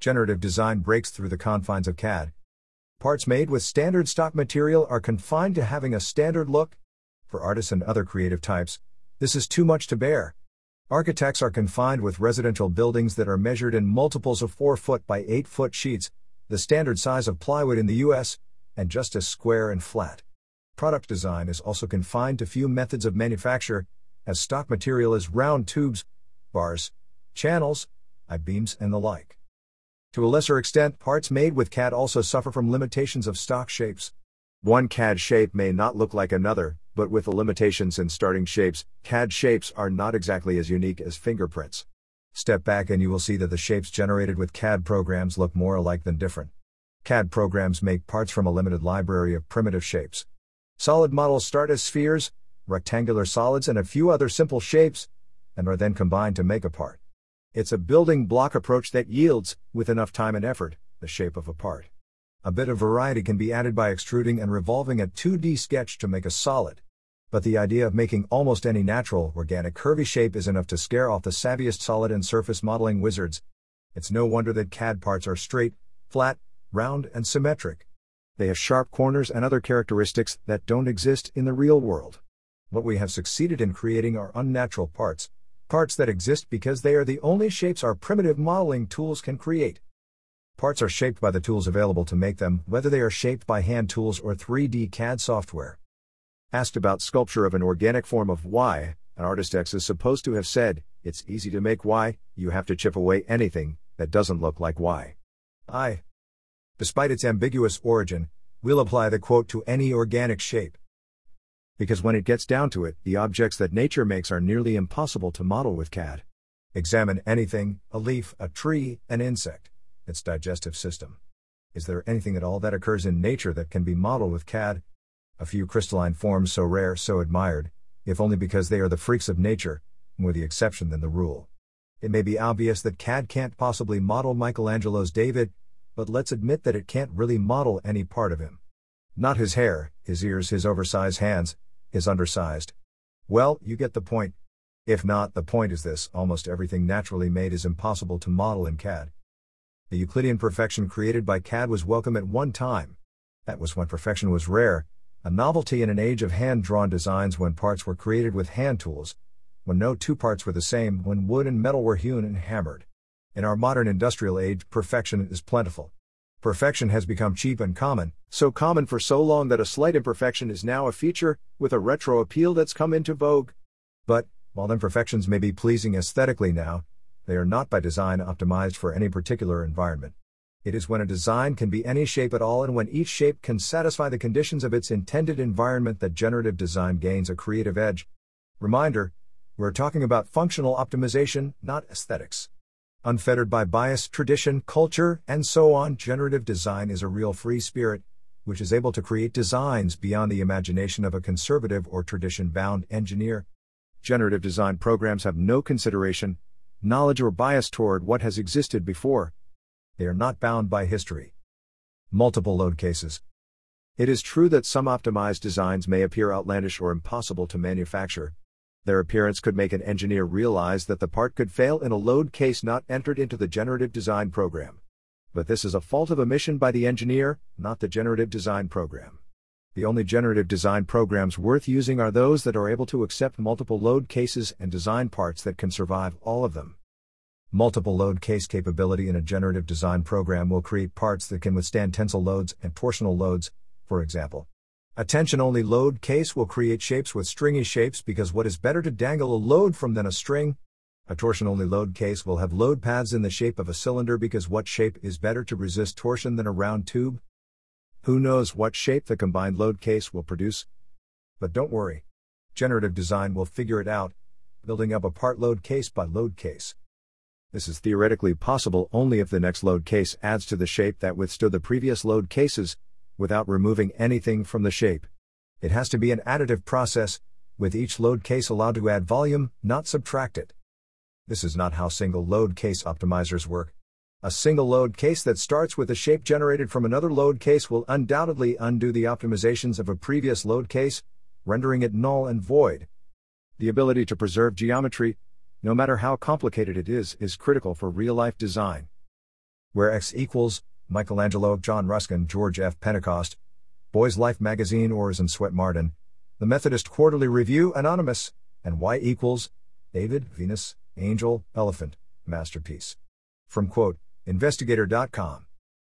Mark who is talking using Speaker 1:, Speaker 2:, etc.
Speaker 1: Generative design breaks through the confines of CAD. Parts made with standard stock material are confined to having a standard look. For artists and other creative types, this is too much to bear. Architects are confined with residential buildings that are measured in multiples of 4-foot by 8-foot sheets, the standard size of plywood in the US, and just as square and flat. Product design is also confined to few methods of manufacture, as stock material is round tubes, bars, channels, I-beams, and the like. To a lesser extent, parts made with CAD also suffer from limitations of stock shapes. One CAD shape may not look like another, but with the limitations in starting shapes, CAD shapes are not exactly as unique as fingerprints. Step back and you will see that the shapes generated with CAD programs look more alike than different. CAD programs make parts from a limited library of primitive shapes. Solid models start as spheres, rectangular solids, and a few other simple shapes, and are then combined to make a part. It's a building block approach that yields, with enough time and effort, the shape of a part. A bit of variety can be added by extruding and revolving a 2D sketch to make a solid. But the idea of making almost any natural, organic curvy shape is enough to scare off the savviest solid and surface modeling wizards. It's no wonder that CAD parts are straight, flat, round, and symmetric. They have sharp corners and other characteristics that don't exist in the real world. What we have succeeded in creating are unnatural parts, parts that exist because they are the only shapes our primitive modeling tools can create. Parts are shaped by the tools available to make them, whether they are shaped by hand tools or 3D CAD software. Asked about sculpture of an organic form of Y, an artist X is supposed to have said, "It's easy to make Y, you have to chip away anything that doesn't look like Y." Despite its ambiguous origin, we'll apply the quote to any organic shape. Because when it gets down to it, the objects that nature makes are nearly impossible to model with CAD. Examine anything, a leaf, a tree, an insect, its digestive system. Is there anything at all that occurs in nature that can be modeled with CAD? A few crystalline forms so rare, so admired, if only because they are the freaks of nature, more the exception than the rule. It may be obvious that CAD can't possibly model Michelangelo's David, but let's admit that it can't really model any part of him. Not his hair, his ears, his oversized hands, his undersized. Well, you get the point. If not, the point is this: almost everything naturally made is impossible to model in CAD. The Euclidean perfection created by CAD was welcome at one time. That was when perfection was rare, a novelty in an age of hand-drawn designs, when parts were created with hand tools, when no two parts were the same, when wood and metal were hewn and hammered. In our modern industrial age, perfection is plentiful. Perfection has become cheap and common, so common for so long that a slight imperfection is now a feature, with a retro appeal that's come into vogue. But, while imperfections may be pleasing aesthetically now, they are not by design optimized for any particular environment. It is when a design can be any shape at all and when each shape can satisfy the conditions of its intended environment that generative design gains a creative edge. Reminder, we're talking about functional optimization, not aesthetics. Unfettered by bias, tradition, culture, and so on, generative design is a real free spirit, which is able to create designs beyond the imagination of a conservative or tradition-bound engineer. Generative design programs have no consideration, knowledge, or bias toward what has existed before. They are not bound by history. Multiple load cases. It is true that some optimized designs may appear outlandish or impossible to manufacture. Their appearance could make an engineer realize that the part could fail in a load case not entered into the generative design program. But this is a fault of omission by the engineer, not the generative design program. The only generative design programs worth using are those that are able to accept multiple load cases and design parts that can survive all of them. Multiple load case capability in a generative design program will create parts that can withstand tensile loads and torsional loads, for example. A tension-only load case will create shapes with stringy shapes because what is better to dangle a load from than a string? A torsion-only load case will have load paths in the shape of a cylinder because what shape is better to resist torsion than a round tube? Who knows what shape the combined load case will produce? But don't worry. Generative design will figure it out, building up a part load case by load case. This is theoretically possible only if the next load case adds to the shape that withstood the previous load cases, without removing anything from the shape. It has to be an additive process, with each load case allowed to add volume, not subtract it. This is not how single load case optimizers work. A single load case that starts with a shape generated from another load case will undoubtedly undo the optimizations of a previous load case, rendering it null and void. The ability to preserve geometry, no matter how complicated it is critical for real-life design. Where X equals Michelangelo, John Ruskin, George F. Pentecost, Boys Life Magazine, Ors and Sweat Martin, The Methodist Quarterly Review, Anonymous, and Y equals David, Venus, Angel, Elephant, Masterpiece. From Investigator.com.